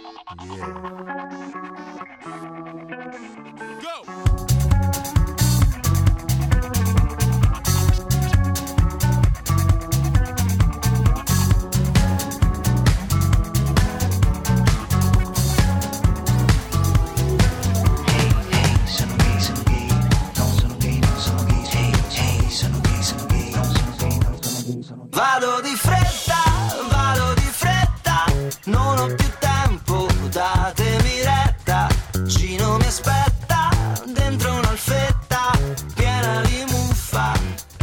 Vado di fretta, non ho più tempo, datemi retta. Gino mi aspetta dentro un'alfetta piena di muffa.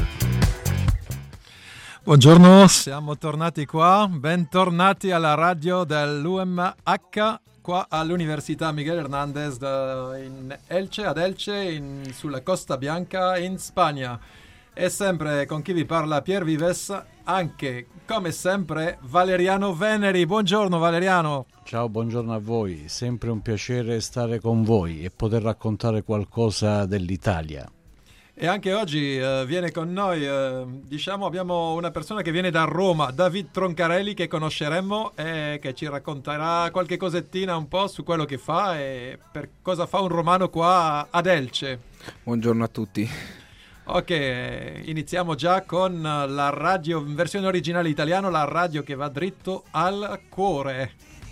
Buongiorno, siamo tornati qua, bentornati alla radio dell'UMH, qua all'Università Miguel Hernández in Elche, ad Elche, sulla Costa Bianca in Spagna. E sempre con chi vi parla Pier Vives, anche come sempre Valeriano Veneri. Buongiorno Valeriano. Ciao, buongiorno a voi, sempre un piacere stare con voi e poter raccontare qualcosa dell'Italia. E anche oggi viene con noi, abbiamo una persona che viene da Roma, David Troncarelli, che conosceremo e che ci racconterà qualche cosettina un po' su quello che fa e per cosa fa un romano qua ad Elche. Buongiorno a tutti. Ok, iniziamo già con la radio in versione originale italiano, la radio che va dritto al cuore.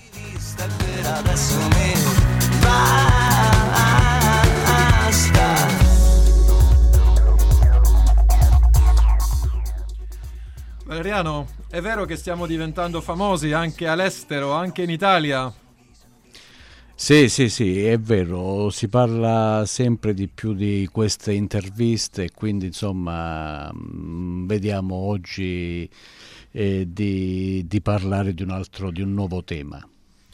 Valeriano, è vero che stiamo diventando famosi anche all'estero, anche in Italia? Sì, è vero, si parla sempre di più di queste interviste, quindi insomma vediamo oggi di parlare di un nuovo tema.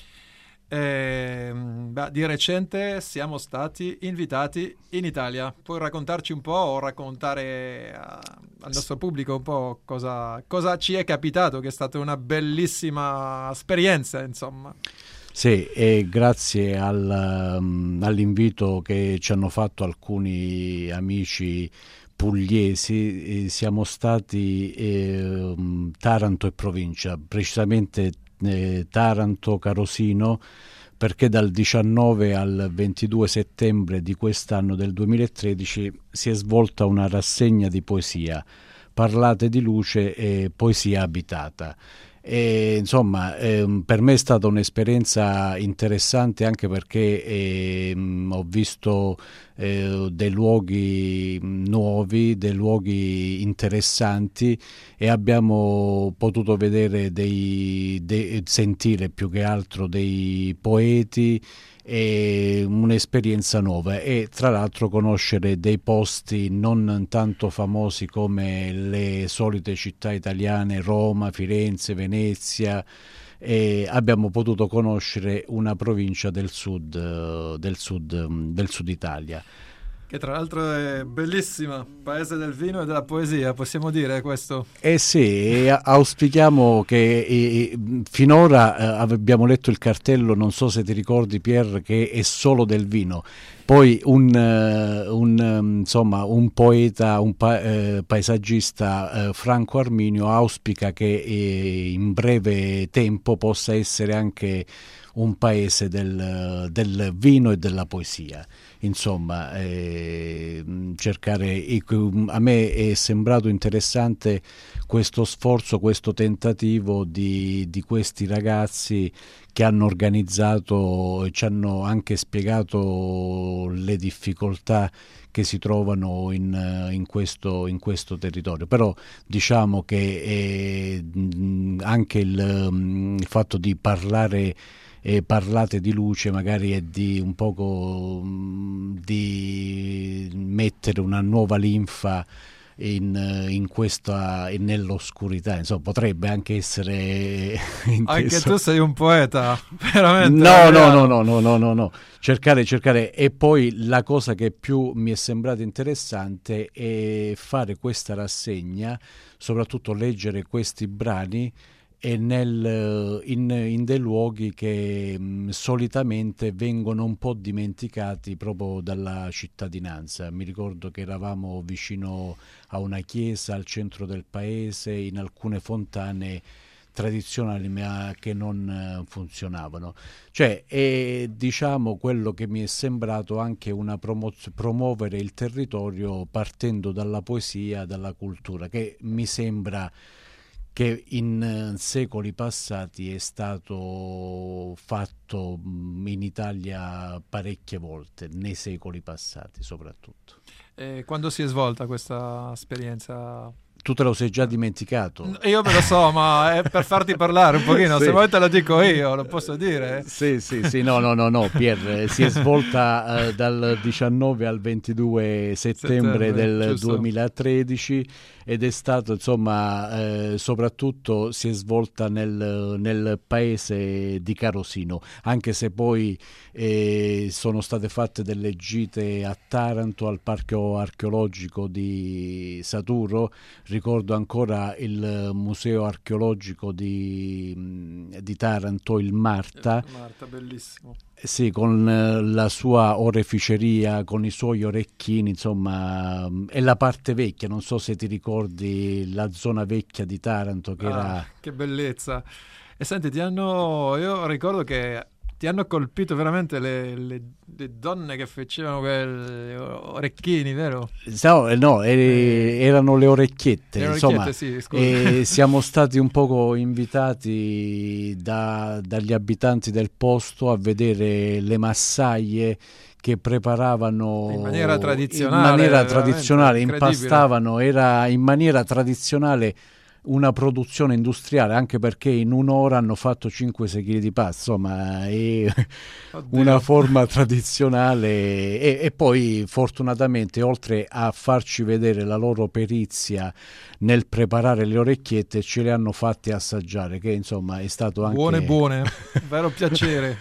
Di recente siamo stati invitati in Italia. Puoi raccontarci un po' o raccontare al nostro pubblico un po' cosa ci è capitato, che è stata una bellissima esperienza, insomma. Sì, e grazie all'invito che ci hanno fatto alcuni amici pugliesi, siamo stati Taranto e provincia, precisamente Taranto, Carosino, perché dal 19 al 22 settembre di quest'anno del 2013 si è svolta una rassegna di poesia, Parlate di luce e poesia abitata. E, insomma, per me è stata un'esperienza interessante anche perché ho visto dei luoghi nuovi, dei luoghi interessanti e abbiamo potuto vedere sentire più che altro dei poeti e un'esperienza nuova e tra l'altro conoscere dei posti non tanto famosi come le solite città italiane, Roma, Firenze, Venezia, e abbiamo potuto conoscere una provincia del sud Italia. Che tra l'altro è bellissima, paese del vino e della poesia, possiamo dire questo? Sì, auspichiamo che finora abbiamo letto il cartello, non so se ti ricordi Pier, che è solo del vino. Poi un poeta, paesaggista, Franco Arminio, auspica che in breve tempo possa essere anche un paese del vino e della poesia. Insomma, a me è sembrato interessante questo sforzo, questo tentativo di questi ragazzi che hanno organizzato e ci hanno anche spiegato le difficoltà che si trovano in questo territorio. Però diciamo che anche il fatto di parlate di luce magari è di un poco di mettere una nuova linfa nell'oscurità, insomma potrebbe anche essere anche tu sei un poeta veramente. No, cercare. E poi la cosa che più mi è sembrata interessante è fare questa rassegna, soprattutto leggere questi brani e in dei luoghi che solitamente vengono un po' dimenticati proprio dalla cittadinanza. Mi ricordo che eravamo vicino a una chiesa al centro del paese, in alcune fontane tradizionali ma che non funzionavano. Cioè è, diciamo, quello che mi è sembrato anche una promuovere il territorio partendo dalla poesia, dalla cultura, che mi sembra che in secoli passati è stato fatto in Italia parecchie volte, nei secoli passati soprattutto. E quando si è svolta questa esperienza? Tu te lo sei già dimenticato? Io me lo so, ma è per farti parlare un pochino, Sì. se vuoi te lo dico io, lo posso dire? Sì, no, Pier, si è svolta dal 19 al 22 settembre del giusto. 2013 ed è stato, insomma, soprattutto si è svolta nel paese di Carosino, anche se poi sono state fatte delle gite a Taranto, al parco archeologico di Saturo. Ricordo ancora il museo archeologico di Taranto, il Marta. Marta, bellissimo. Sì, con la sua oreficeria, con i suoi orecchini, insomma, è la parte vecchia, non so se ti ricordi la zona vecchia di Taranto che era... Che bellezza. E senti, io ricordo che ti hanno colpito veramente le donne che facevano quei orecchini, vero? No, erano le orecchiette, insomma, sì, scusa. Siamo stati un poco invitati dagli abitanti del posto a vedere le massaie che preparavano in maniera tradizionale, impastavano, era in maniera tradizionale una produzione industriale, anche perché in un'ora hanno fatto 5-6 kg di pasta, insomma è una forma tradizionale e poi fortunatamente, oltre a farci vedere la loro perizia nel preparare le orecchiette, ce le hanno fatte assaggiare, che insomma è stato anche buone, vero piacere.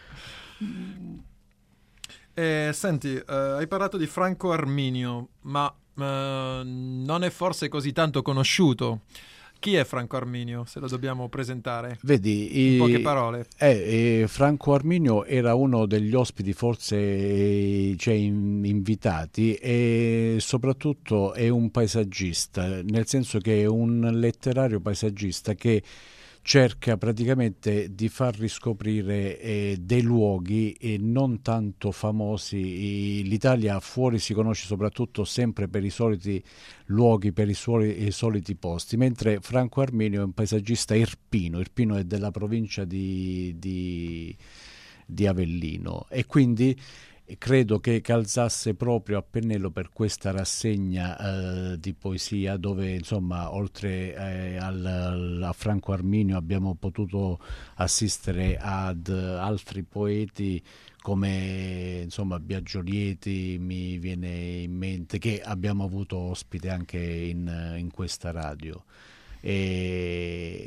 Senti, hai parlato di Franco Arminio, ma non è forse così tanto conosciuto. Chi è Franco Arminio, se lo dobbiamo presentare? Vedi, in poche parole. Franco Arminio era uno degli ospiti forse invitati, e soprattutto è un paesaggista, nel senso che è un letterario paesaggista che cerca praticamente di far riscoprire dei luoghi non tanto famosi. L'Italia fuori si conosce soprattutto sempre per i soliti luoghi, per i soliti posti, mentre Franco Arminio è un paesaggista irpino. Irpino è della provincia di Avellino, e quindi credo che calzasse proprio a pennello per questa rassegna di poesia, dove insomma oltre a Franco Arminio abbiamo potuto assistere ad altri poeti come insomma Biagiolieti, mi viene in mente, che abbiamo avuto ospite anche in questa radio. E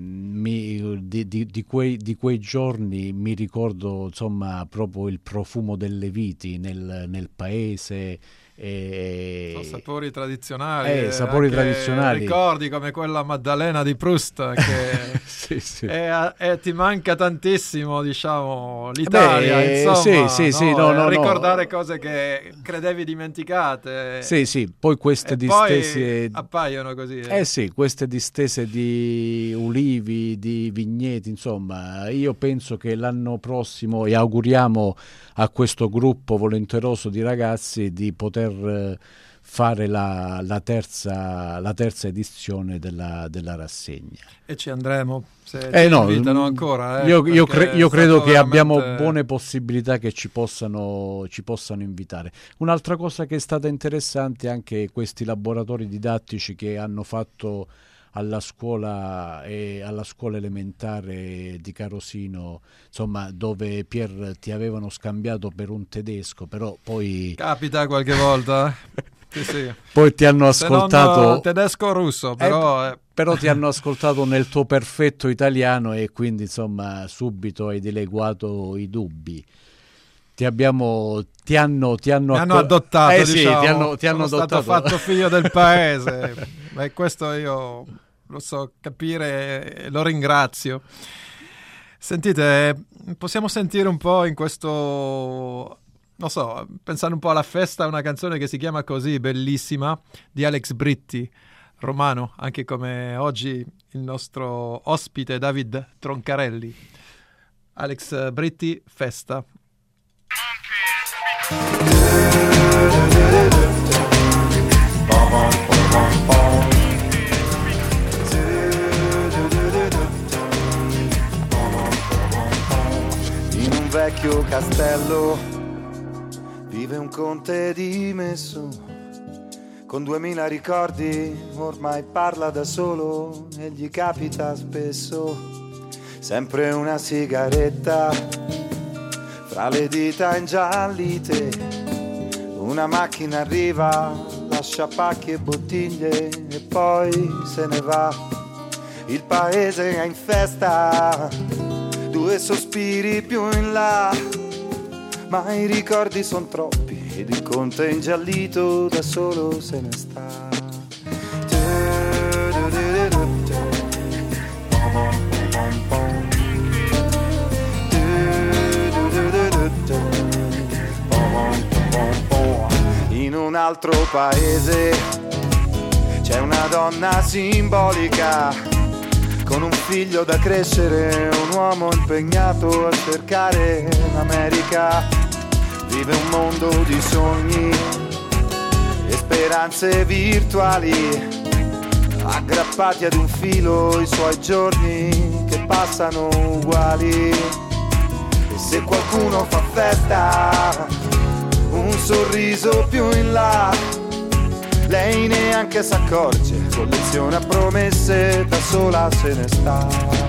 di quei giorni mi ricordo insomma proprio il profumo delle viti nel paese. Sapori tradizionali, sapori tradizionali. Ricordi come quella Maddalena di Proust che sì. Ti manca tantissimo, diciamo, l'Italia, insomma, ricordare cose che credevi dimenticate. Sì, poi queste distese poi appaiono così. Sì, queste distese di ulivi, di vigneti, insomma, io penso che l'anno prossimo, e auguriamo a questo gruppo volenteroso di ragazzi di poter fare la terza edizione della rassegna. E ci andremo, se ci invitano ancora. Io credo che veramente... abbiamo buone possibilità che ci possano invitare. Un'altra cosa che è stata interessante è anche questi laboratori didattici che hanno fatto alla scuola elementare di Carosino, insomma, dove Pier ti avevano scambiato per un tedesco, però poi capita qualche volta. Sì. Poi ti hanno ascoltato tedesco russo, però ti hanno ascoltato nel tuo perfetto italiano, e quindi insomma subito hai dileguato i dubbi. Ti hanno adottato, diciamo. Ti hanno sono adottato. stato fatto figlio del paese. E questo io lo so capire e lo ringrazio. Sentite, possiamo sentire un po' in questo, non so, pensando un po' alla festa, una canzone che si chiama così, bellissima, di Alex Britti, romano, anche come oggi il nostro ospite David Troncarelli. Alex Britti, Festa. In un vecchio castello vive un conte dimesso, con 2000 ricordi ormai parla da solo e gli capita spesso sempre una sigaretta fra le dita ingiallite. Una macchina arriva, lascia pacchi e bottiglie e poi se ne va. Il paese è in festa, 2 sospiri più in là, ma i ricordi son troppi ed il conte ingiallito da solo se ne sta. In un altro paese c'è una donna simbolica con un figlio da crescere, un uomo impegnato a cercare l'America. Vive un mondo di sogni e speranze virtuali, aggrappati ad un filo i suoi giorni che passano uguali. E se qualcuno fa festa, un sorriso più in là, lei neanche s'accorge, colleziona promesse, da sola se ne sta.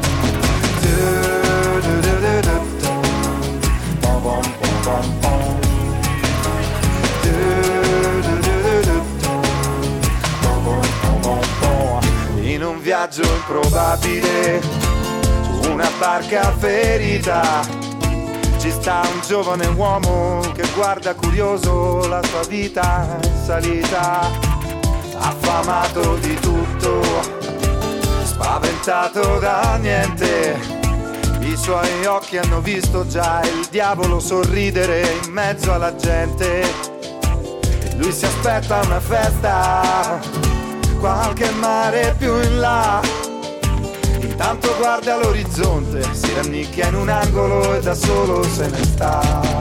In un viaggio improbabile, su una barca ferita, ci sta un giovane uomo che guarda curioso la sua vita in salita, affamato di tutto, spaventato da niente. I suoi occhi hanno visto già il diavolo sorridere in mezzo alla gente. E lui si aspetta una festa, qualche mare più in là. Intanto guarda l'orizzonte, si rannicchia in un angolo e da solo se ne sta.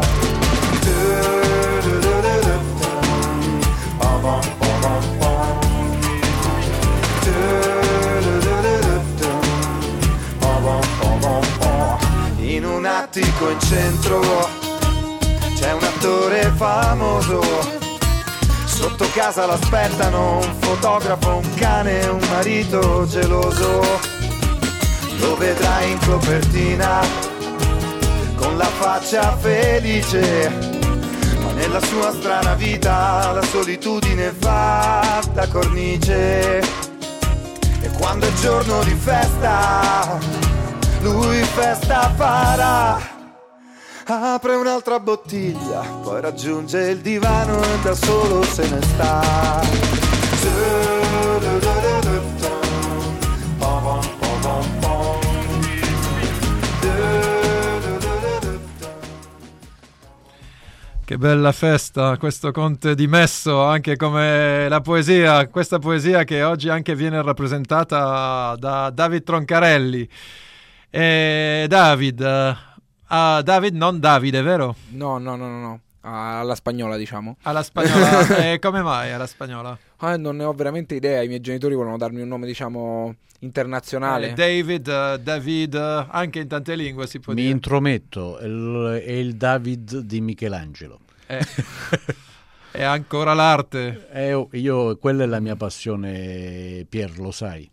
In un attico in centro c'è un attore famoso, sotto casa l'aspettano un fotografo, un cane e un marito geloso. Lo vedrai in copertina con la faccia felice, ma nella sua strana vita la solitudine fa da cornice. E quando è giorno di festa, lui festa farà. Apre un'altra bottiglia, poi raggiunge il divano e da solo se ne sta. Che bella festa, questo conte dimesso, anche come la poesia, questa poesia che oggi anche viene rappresentata da David Troncarelli. E David, David non Davide, vero? No, alla spagnola, diciamo. Alla spagnola, e come mai alla spagnola? Non ne ho veramente idea, i miei genitori volevano darmi un nome, diciamo, internazionale. David, anche in tante lingue si può Mi dire. intrometto, è il David di Michelangelo. È ancora l'arte. Quella è la mia passione, Pier, lo sai.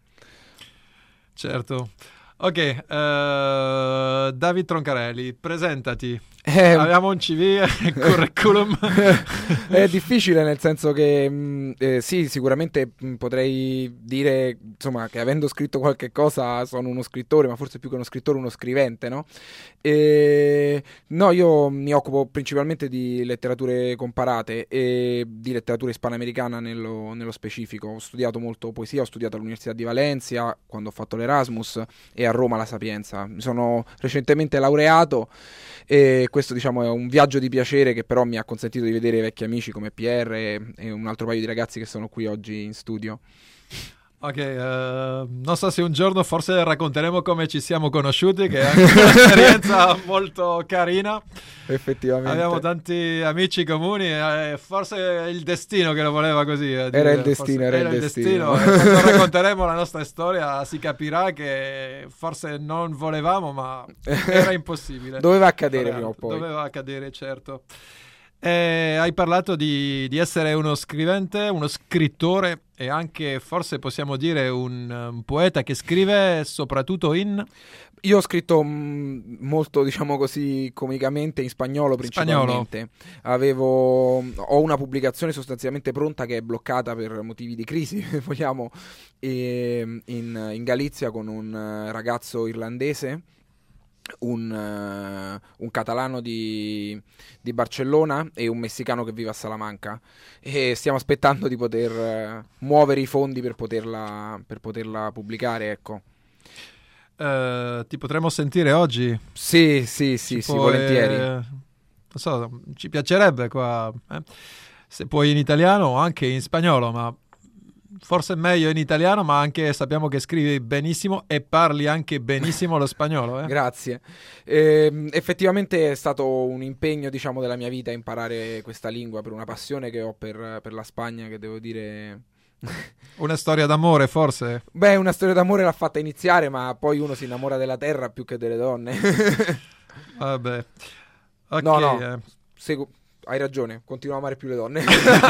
Certo. Ok, David Troncarelli, presentati. Abbiamo un CV, curriculum. È difficile, nel senso che sì, sicuramente potrei dire, insomma, che avendo scritto qualche cosa sono uno scrittore, ma forse più che uno scrittore uno scrivente, no? No, io mi occupo principalmente di letterature comparate e di letteratura ispanoamericana nello specifico. Ho studiato molto poesia, ho studiato all'Università di Valencia quando ho fatto l'Erasmus e a Roma la Sapienza. Mi sono recentemente laureato e questo, diciamo, è un viaggio di piacere che però mi ha consentito di vedere vecchi amici come Pierre e un altro paio di ragazzi che sono qui oggi in studio. Ok, non so se un giorno forse racconteremo come ci siamo conosciuti, che è anche un'esperienza molto carina. Effettivamente. Abbiamo tanti amici comuni, forse è il destino che lo voleva così. Era il destino, era il destino. E quando racconteremo la nostra storia si capirà che forse non volevamo, ma era impossibile. Doveva accadere prima o poi. Doveva accadere, certo. Hai parlato di essere uno scrivente, uno scrittore e anche forse possiamo dire un poeta che scrive soprattutto in... Io ho scritto molto, diciamo così, comicamente in spagnolo principalmente. Ho una pubblicazione sostanzialmente pronta che è bloccata per motivi di crisi, vogliamo, in Galizia con un ragazzo irlandese, un catalano di Barcellona e un messicano che vive a Salamanca, e stiamo aspettando di poter muovere i fondi per poterla pubblicare, ecco. Ti potremmo sentire oggi? Sì, volentieri. Non so, ci piacerebbe qua, se puoi in italiano o anche in spagnolo, ma forse meglio in italiano, ma anche sappiamo che scrivi benissimo e parli anche benissimo lo spagnolo. Grazie. Effettivamente è stato un impegno, diciamo, della mia vita imparare questa lingua per una passione che ho per la Spagna, che devo dire... Una storia d'amore, forse? Beh, una storia d'amore l'ha fatta iniziare, ma poi uno si innamora della terra più che delle donne. Vabbè. Ok. No. Hai ragione, continuo a amare più le donne.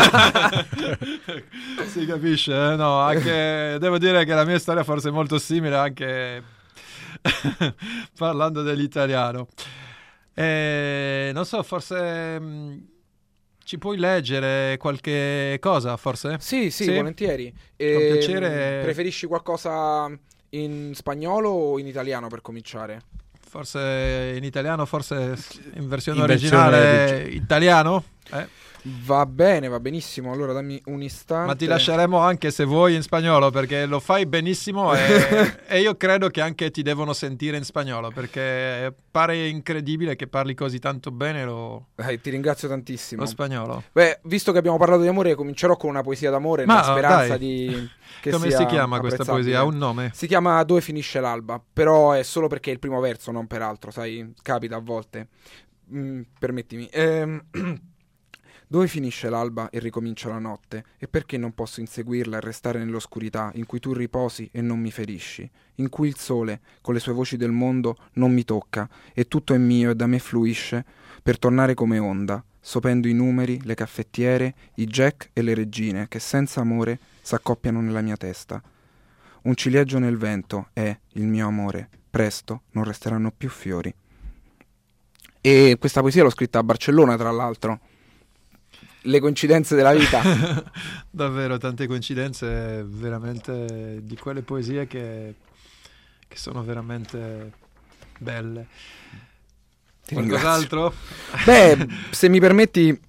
Si capisce, no, anche devo dire che la mia storia forse è molto simile, anche parlando dell'italiano. Non so, forse ci puoi leggere qualche cosa, forse? Sì, volentieri. Con piacere. Preferisci qualcosa in spagnolo o in italiano per cominciare? Forse in italiano, forse in versione originale italiano? Va bene, va benissimo. Allora dammi un istante. Ma ti lasceremo anche se vuoi in spagnolo, perché lo fai benissimo e io credo che anche ti devono sentire in spagnolo, perché pare incredibile che parli così tanto bene ti ringrazio tantissimo. Lo spagnolo. Beh, visto che abbiamo parlato di amore, comincerò con una poesia d'amore nella speranza che come si chiama questa poesia? Ha un nome? Si chiama Dove finisce l'alba, però è solo perché è il primo verso, non per altro, sai, capita a volte. Permettimi. Dove finisce l'alba e ricomincia la notte? E perché non posso inseguirla e restare nell'oscurità in cui tu riposi e non mi ferisci? In cui il sole, con le sue voci del mondo, non mi tocca e tutto è mio e da me fluisce per tornare come onda, sopendo i numeri, le caffettiere, i jack e le regine che senza amore s'accoppiano nella mia testa. Un ciliegio nel vento è il mio amore, presto non resteranno più fiori. E questa poesia l'ho scritta a Barcellona, tra l'altro. Le coincidenze della vita. Davvero, tante coincidenze, veramente, di quelle poesie che sono veramente belle. Qualcos'altro? Beh, se mi permetti,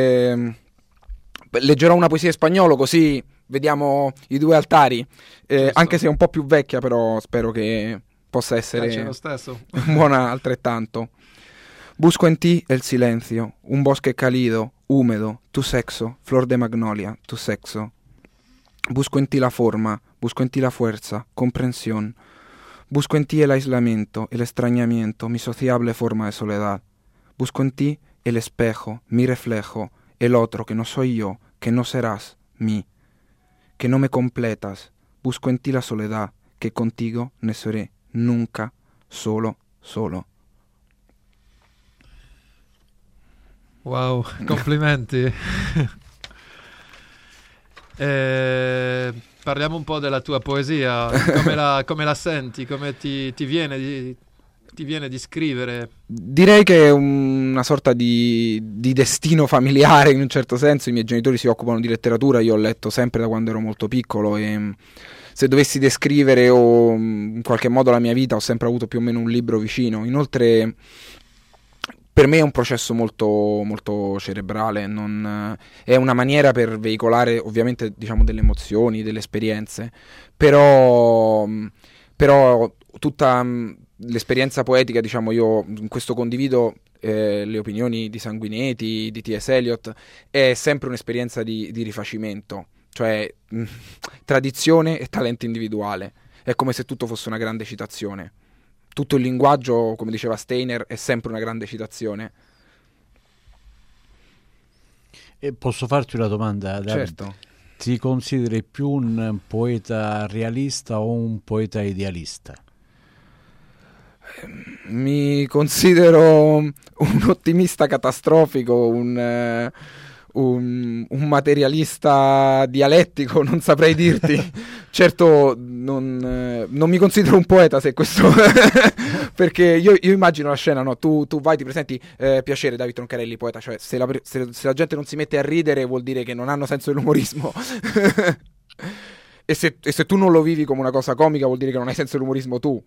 leggerò una poesia in spagnolo, così vediamo i due altari, anche se è un po' più vecchia, però spero che possa essere lo stesso. buona altrettanto. Busco en ti el silencio, un bosque cálido, húmedo, tu sexo, flor de magnolia, tu sexo. Busco en ti la forma, busco en ti la fuerza, comprensión. Busco en ti el aislamiento, el extrañamiento, mi sociable forma de soledad. Busco en ti el espejo, mi reflejo, el otro que no soy yo, que no serás mí, que no me completas. Busco en ti la soledad, que contigo ne seré nunca, solo, solo. Wow, complimenti. Parliamo un po' della tua poesia, come la senti, come ti viene di scrivere? Direi che è una sorta di destino familiare in un certo senso. I miei genitori si occupano di letteratura, io ho letto sempre da quando ero molto piccolo e se dovessi descrivere o in qualche modo la mia vita ho sempre avuto più o meno un libro vicino. Inoltre per me è un processo molto, molto cerebrale, è una maniera per veicolare ovviamente, diciamo, delle emozioni, delle esperienze, però tutta l'esperienza poetica, diciamo, io in questo condivido le opinioni di Sanguinetti, di T.S. Eliot, è sempre un'esperienza di rifacimento. cioè tradizione e talento individuale. È come se tutto fosse una grande citazione. Tutto il linguaggio, come diceva Steiner, è sempre una grande citazione. E posso farti una domanda, Davide? Certo. Ti consideri più un poeta realista o un poeta idealista? Mi considero un ottimista catastrofico, un materialista dialettico, non saprei dirti. Certo, non mi considero un poeta, se questo perché io immagino la scena, no? Tu vai, ti presenti, piacere, Davide Troncarelli, poeta, cioè se la gente non si mette a ridere vuol dire che non hanno senso dell'umorismo. E se tu non lo vivi come una cosa comica vuol dire che non hai senso dell'umorismo tu.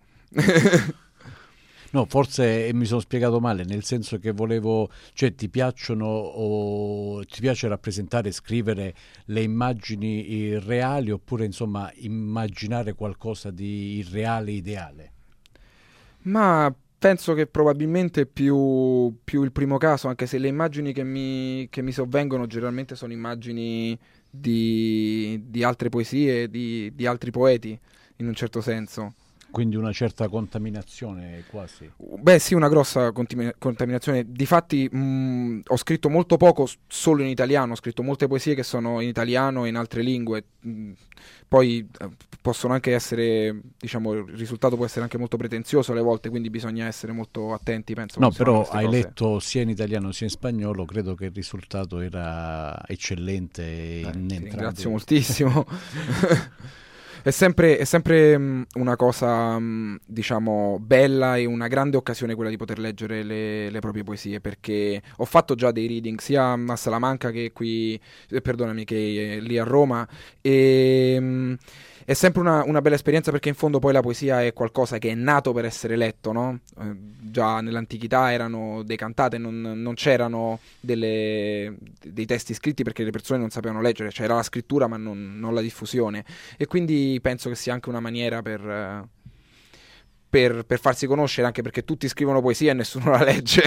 No, forse mi sono spiegato male, nel senso che volevo, cioè ti piacciono o ti piace rappresentare e scrivere le immagini reali, oppure insomma immaginare qualcosa di irreale, ideale? Ma penso che probabilmente più il primo caso, anche se le immagini che mi sovvengono generalmente sono immagini di altre poesie, di altri poeti, in un certo senso. Quindi una certa contaminazione quasi. Beh sì, una grossa contaminazione. Difatti ho scritto molto poco solo in italiano, ho scritto molte poesie che sono in italiano e in altre lingue. Poi possono anche essere, diciamo, il risultato può essere anche molto pretenzioso alle volte, quindi bisogna essere molto attenti, penso. No, però hai letto sia in italiano sia in spagnolo, credo che il risultato era eccellente in entrambi. Ti ringrazio moltissimo. È sempre una cosa, diciamo, bella e una grande occasione quella di poter leggere le proprie poesie, perché ho fatto già dei reading sia a Salamanca che qui, perdonami, che lì a Roma, e è sempre una bella esperienza, perché in fondo poi la poesia è qualcosa che è nato per essere letto, no? Già nell'antichità erano decantate, non c'erano dei testi scritti perché le persone non sapevano leggere, c'era la scrittura ma non la diffusione, e quindi penso che sia anche una maniera per farsi conoscere, anche perché tutti scrivono poesia e nessuno la legge.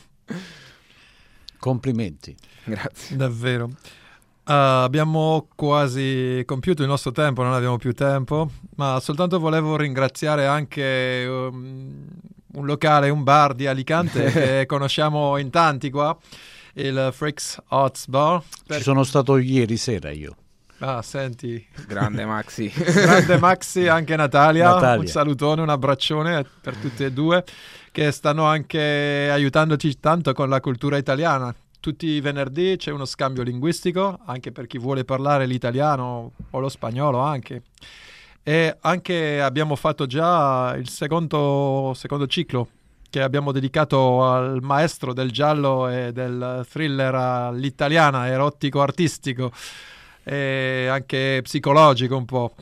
Complimenti. Grazie. Davvero. Abbiamo quasi compiuto il nostro tempo, non abbiamo più tempo, ma soltanto volevo ringraziare anche un locale, un bar di Alicante che conosciamo in tanti qua, il Freaks Arts Bar. Ci sono stato ieri sera io. Ah, senti. Grande Maxi. Grande Maxi, anche Natalia. Natalia. Un salutone, un abbraccione per tutte e due, che stanno anche aiutandoci tanto con la cultura italiana. Tutti i venerdì c'è uno scambio linguistico, anche per chi vuole parlare l'italiano o lo spagnolo anche. E anche abbiamo fatto già il secondo ciclo, che abbiamo dedicato al maestro del giallo e del thriller all'italiana, erotico-artistico e anche psicologico un po'.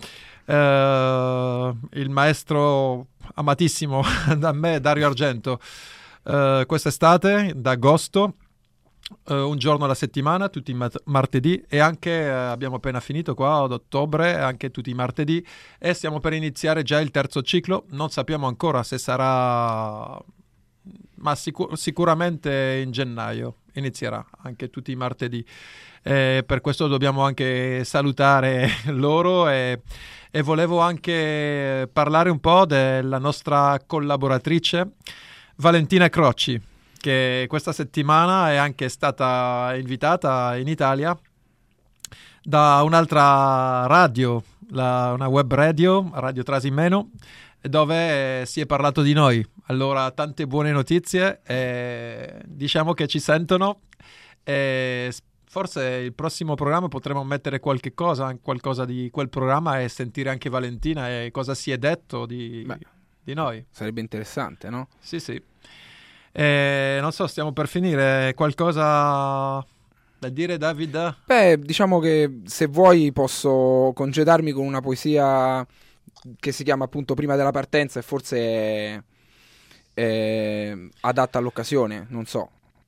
Il maestro amatissimo da me, Dario Argento, quest'estate, d'agosto, un giorno alla settimana, tutti i martedì, e anche abbiamo appena finito qua ad ottobre, anche tutti i martedì, e stiamo per iniziare già il terzo ciclo. Non sappiamo ancora se sarà, ma sicuramente in gennaio inizierà anche tutti i martedì. Per questo dobbiamo anche salutare loro, e volevo anche parlare un po' della nostra collaboratrice Valentina Crocci, che questa settimana è anche stata invitata in Italia da un'altra radio, una web radio, Radio Trasimeno, dove si è parlato di noi. Allora, tante buone notizie, diciamo che ci sentono, e forse il prossimo programma potremo mettere qualcosa di quel programma e sentire anche Valentina e cosa si è detto di noi. Sarebbe interessante, no? Sì, sì. Non so, stiamo per finire. Qualcosa da dire, David? Beh, diciamo che se vuoi posso congedarmi con una poesia che si chiama appunto Prima della partenza, e forse è adatta all'occasione, non so.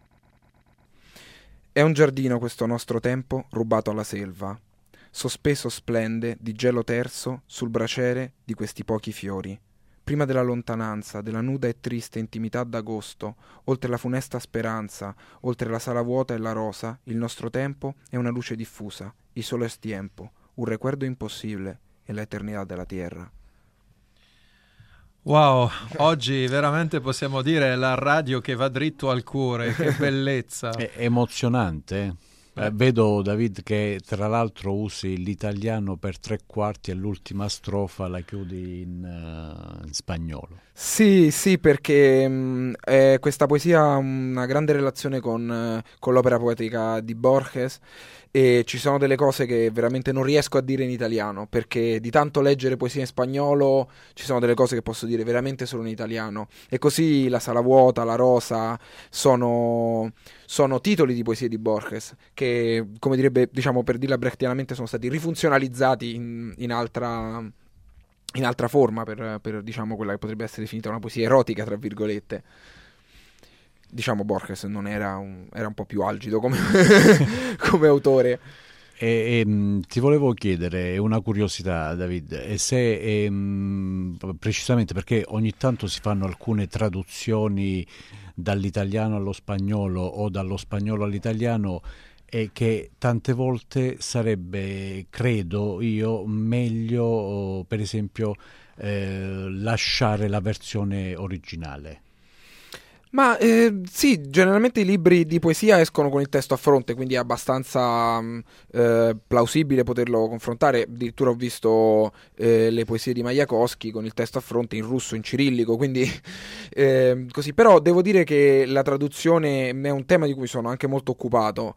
È un giardino questo nostro tempo rubato alla selva, sospeso splende di gelo terso sul braciere di questi pochi fiori. Prima della lontananza, della nuda e triste intimità d'agosto, oltre la funesta speranza, oltre la sala vuota e la rosa, il nostro tempo è una luce diffusa, il solo è stiempo, un recuerdo impossible en la eternidad de la tierra. Wow, oggi veramente possiamo dire la radio che va dritto al cuore, che bellezza. È emozionante. Vedo, David, che tra l'altro usi l'italiano per 3/4 e l'ultima strofa la chiudi in spagnolo. Sì, perché questa poesia ha una grande relazione con l'opera poetica di Borges, e ci sono delle cose che veramente non riesco a dire in italiano, perché di tanto leggere poesia in spagnolo ci sono delle cose che posso dire veramente solo in italiano. E così La sala vuota, La rosa sono titoli di poesie di Borges che, come direbbe, diciamo, per dirla brechtianamente, sono stati rifunzionalizzati in altra forma per diciamo quella che potrebbe essere definita una poesia erotica, tra virgolette. Diciamo Borges non era un po' più algido come autore. Ti volevo chiedere una curiosità, David, se precisamente perché ogni tanto si fanno alcune traduzioni dall'italiano allo spagnolo o dallo spagnolo all'italiano, e che tante volte sarebbe, credo io, meglio per esempio lasciare la versione originale. Ma sì, generalmente i libri di poesia escono con il testo a fronte, quindi è abbastanza plausibile poterlo confrontare. Addirittura ho visto le poesie di Majakovskij con il testo a fronte in russo, in cirillico, quindi così. Però devo dire che la traduzione è un tema di cui sono anche molto occupato.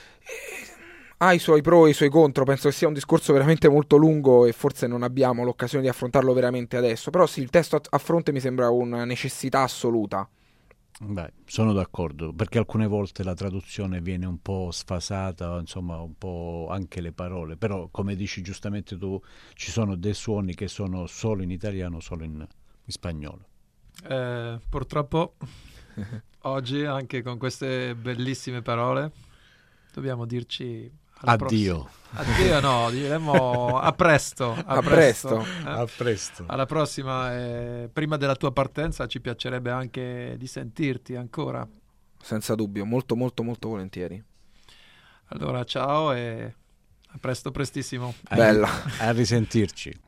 Ha i suoi pro e i suoi contro, penso che sia un discorso veramente molto lungo e forse non abbiamo l'occasione di affrontarlo veramente adesso. Però sì, il testo a fronte mi sembra una necessità assoluta. Beh, sono d'accordo, perché alcune volte la traduzione viene un po' sfasata, insomma, un po' anche le parole, però come dici giustamente tu, ci sono dei suoni che sono solo in italiano, solo in spagnolo. Purtroppo oggi, anche con queste bellissime parole, dobbiamo dirci addio. Addio, no, diremo a presto. A presto. Alla prossima. Prima della tua partenza ci piacerebbe anche di sentirti ancora. Senza dubbio, molto molto molto volentieri. Allora ciao e a presto, prestissimo. Bella. A risentirci.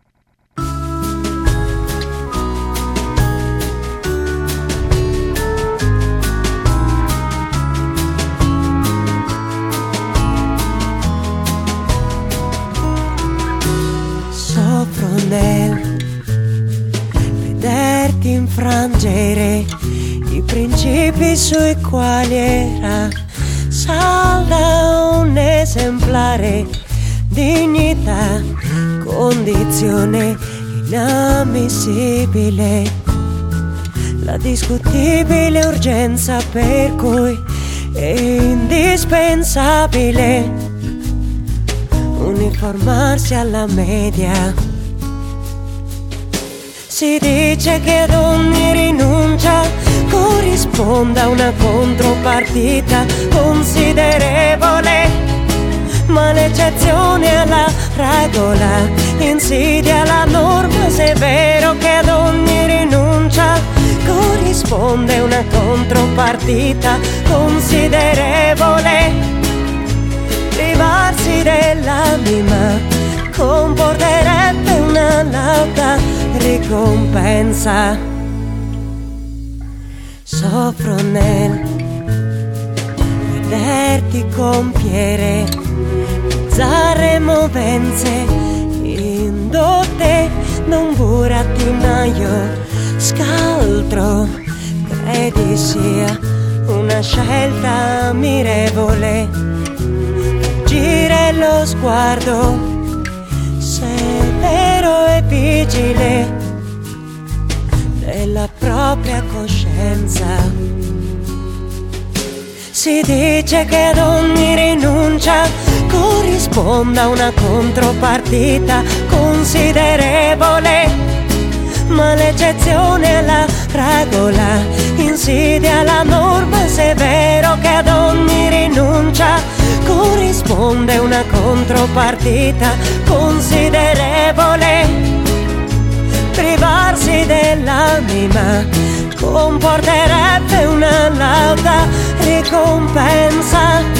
Vederti infrangere i principi sui quali era salda un esemplare, dignità, condizione inammissibile, la discutibile urgenza per cui è indispensabile uniformarsi alla media. Si dice che ad ogni rinuncia corrisponda una contropartita considerevole, ma l'eccezione alla regola insidia la norma, se è vero che ad ogni rinuncia corrisponde una contropartita considerevole. Privarsi dell'anima comporterebbe una lauta ricompensa. Soffro nel vederti compiere bizzarre movenze indotte da un burattinaio scaltro. Credi sia una scelta ammirevole gira lo sguardo severo e vigile della propria coscienza. Si dice che ad ogni rinuncia corrisponda una contropartita considerevole, ma l'eccezione alla regola insidia la norma, se è vero che ad ogni rinuncia corrisponde una contropartita considerevole. Privarsi dell'anima comporterebbe una lauta ricompensa.